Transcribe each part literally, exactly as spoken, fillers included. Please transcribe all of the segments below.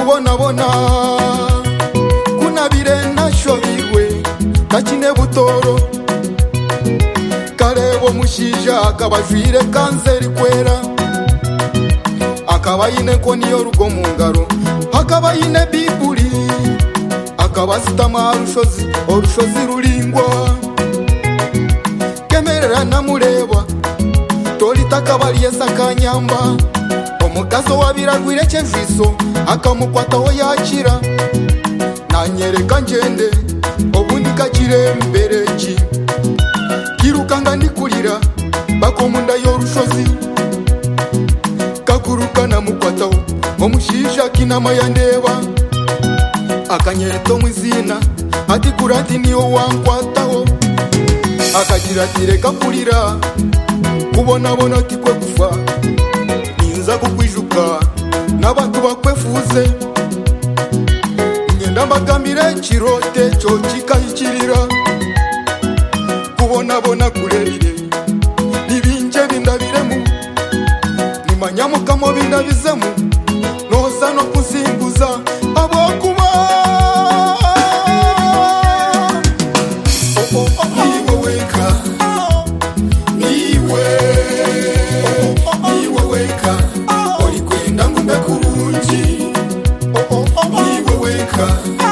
kubona bona kuna birena shobiwe takine butoro karebo mushija akabajwire kanseri kwera akabayine ko niyo rugo mu ngaro akabayine bibuli akabasitama rushozi orushozi rulingwa kemerera namureba tolita kabaliye sakanyamba omugaso wabiragwire cheviso akamukwataho yakira nanyereka ngende obundi kakire mbereki kirukanga ndikulira bakomunda yorushozi kakuruka namukwataho omushisha kinama yandeba akanyeto mwizina ati kurati niyo wankwataho akagira tireka kulira kubona bona tikwe kufa ninza kukwijuka n'abantu bakwefuze ngenda mbagambire kirote cyo kikahikirira kubona bona kurerire nibinje bindabiremu nimanyamukamo bindabizemu noza no kusimbuza abo kuba oh, oh, oh, oh. Niwe weka niwe niwe weka ori kwenda ngumbe kurungi oh, oh, oh, niwe weka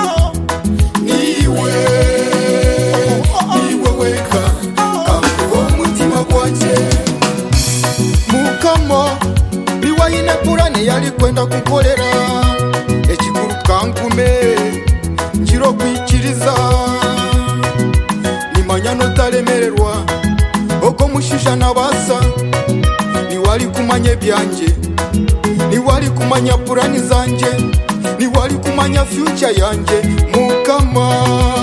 niwe niwe weka kakuwa mutima gwaje mukamo biwayine purane yali kwenda kukolera ekikuru kankume njiro kwikiriza nimanya notalemererwa oko mushisha nabasa niwali kumanya byanje niwali kumanya purani zanje niwali kumanya future yanje mukama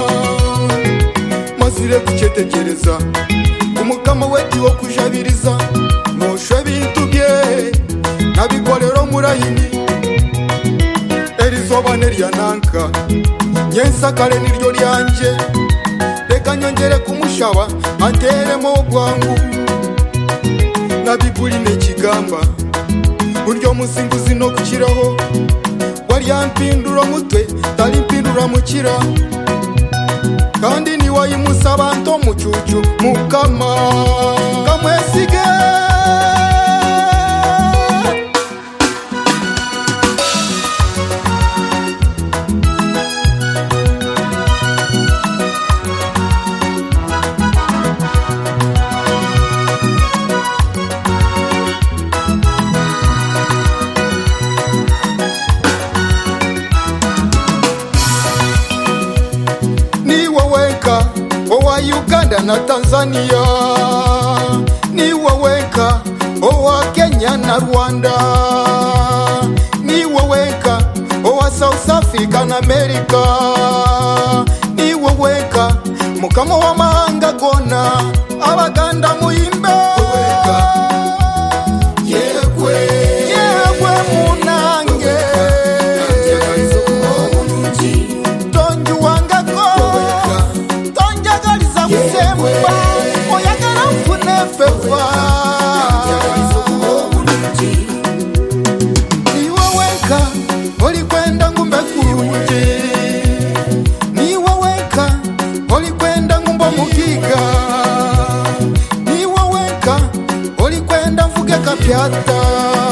mazire kuchetegereza umukama wetu wo kujabiriza noshwe bintu bye nabikolero murayini erizoba neryananka nyensa kale niryo lyanje reka nyongere kumushaba anteremo bwangu nabibuli nekigamba buryo musinguzi no kukiraho waryampindura mutwe tali mpindura mukira kandi niwayimusaba nto mucucu mukama kamwesige owa Uganda na Tanzania niwe weka owa Kenya na Rwanda niwe weka owa South Africa na America niwe weka mukama wa mahanga gona abaganda muimbe weka yekwe yekwe munange tonju wanga ko Semba oyagala mfune fefa niwe weka oli kwenda ngumbe kurungi niwe weka oli kwenda ngumbe mukiga niwe weka oli kwenda mvuge kapyata